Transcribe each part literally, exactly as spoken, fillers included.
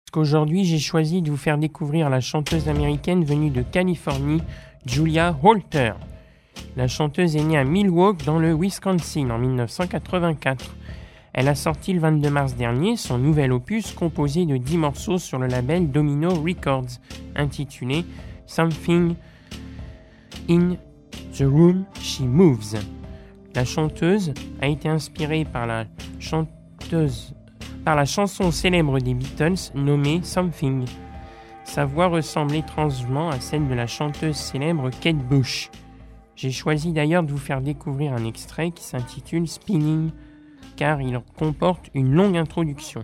qu'aujourd'hui j'ai choisi de vous faire découvrir la chanteuse américaine venue de Californie, Julia Holter. La chanteuse est née à Milwaukee dans le Wisconsin en dix-neuf cent quatre-vingt-quatre. Elle a sorti le vingt-deux mars dernier son nouvel opus composé de dix morceaux sur le label Domino Records, intitulé Something in the Room She Moves. La chanteuse a été inspirée par la chanteuse par la chanson célèbre des Beatles nommée Something. Sa voix ressemble étrangement à celle de la chanteuse célèbre Kate Bush. J'ai choisi d'ailleurs de vous faire découvrir un extrait qui s'intitule Spinning, car il comporte une longue introduction.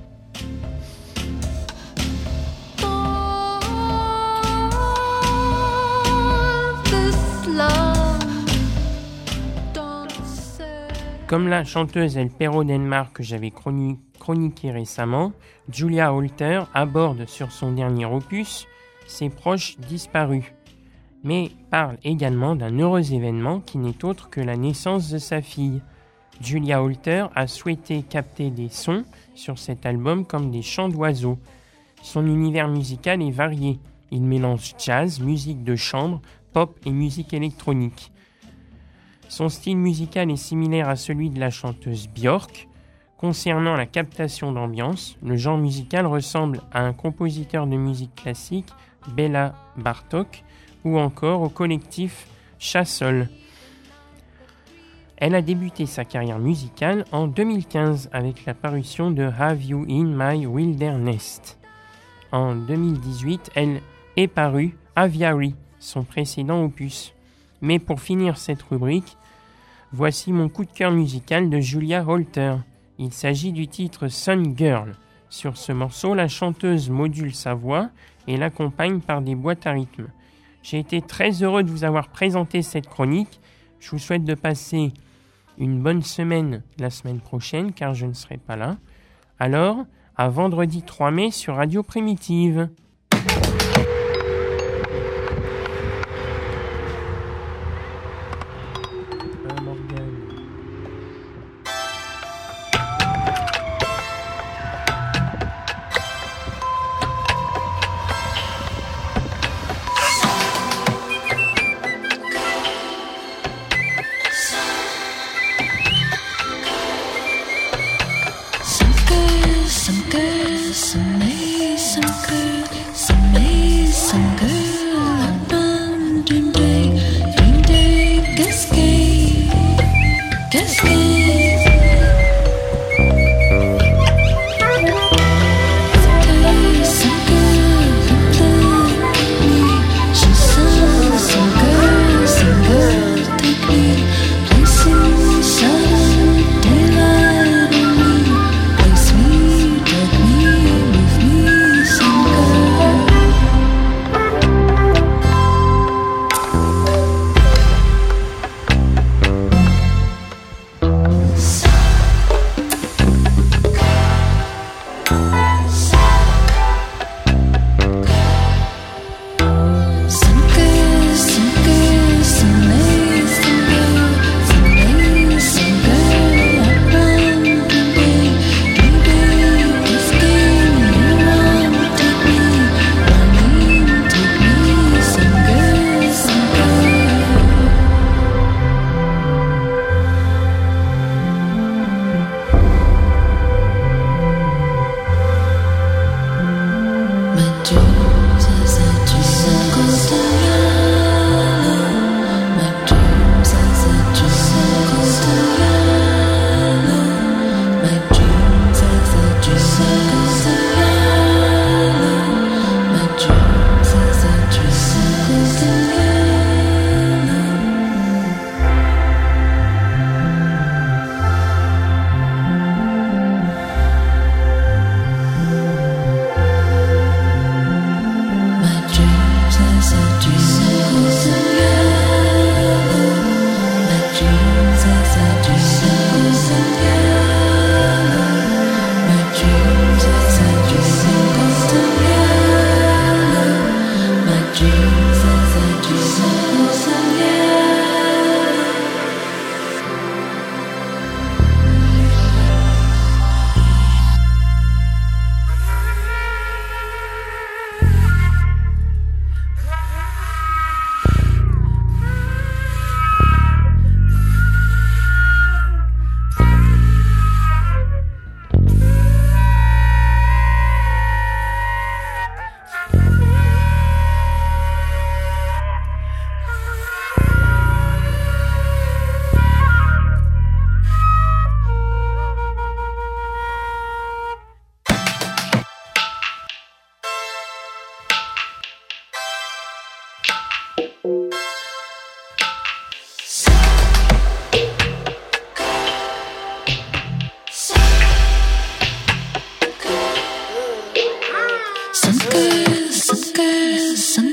Comme la chanteuse El Perro del Mar que j'avais chroni- chroniqué récemment, Julia Holter aborde sur son dernier opus ses proches disparus, mais parle également d'un heureux événement qui n'est autre que la naissance de sa fille. Julia Holter a souhaité capter des sons sur cet album comme des chants d'oiseaux. Son univers musical est varié. Il mélange jazz, musique de chambre, pop et musique électronique. Son style musical est similaire à celui de la chanteuse Björk. Concernant la captation d'ambiance, le genre musical ressemble à un compositeur de musique classique, Béla Bartók, ou encore au collectif Chassol. Elle a débuté sa carrière musicale en deux mille quinze avec la parution de Have You in My Wilderness. En deux mille dix-huit, elle est parue Aviary, son précédent opus. Mais pour finir cette rubrique, voici mon coup de cœur musical de Julia Holter. Il s'agit du titre Sun Girl. Sur ce morceau, la chanteuse module sa voix et l'accompagne par des boîtes à rythme. J'ai été très heureux de vous avoir présenté cette chronique. Je vous souhaite de passer une bonne semaine la semaine prochaine, car je ne serai pas là. Alors, à vendredi trois mai sur Radio Primitive. Take me, move me, some girl. Sunker, sunker, sunker.